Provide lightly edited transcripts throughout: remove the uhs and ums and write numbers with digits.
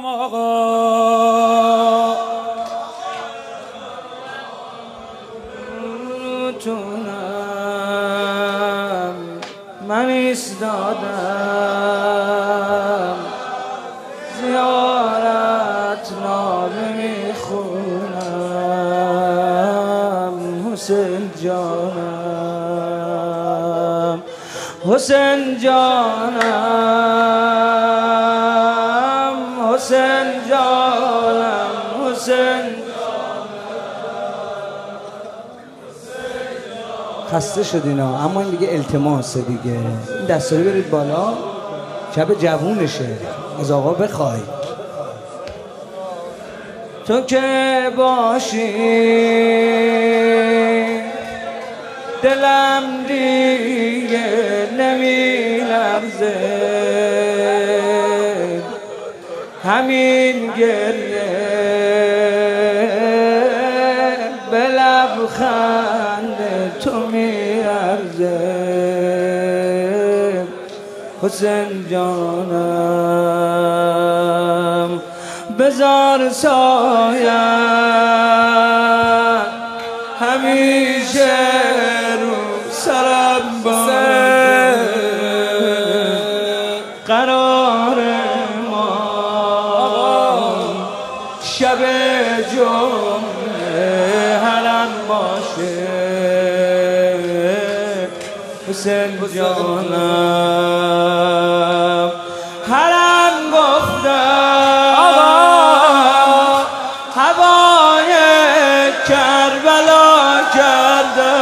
آقا تونم من ایستادم زیارت نامه میخونم حسین جانم حسین جانم حسین جانم حسین خسته شد اینا، اما این دیگه التماسه دیگه. این دستاری برید بالا، شب جوونشه، از آقا بخوای تو که باشی دلم دیگه نمی لرزه، همین گریه به لبخند تو میارزه. حسین جانم بذار سایه همیشه رو سرم باشه، قرار ما شب جمعه هرم باشه. حسین جانم هرم گفتم هوای کربلا کرده،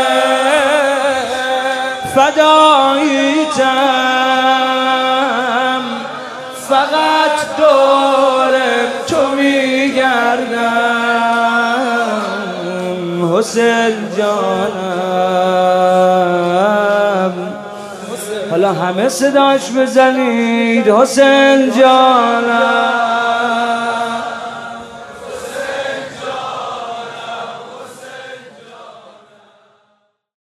فداییتم فقط دور تو میگردم. حسین جانم حالا همه صداش بزنید، حسین جانم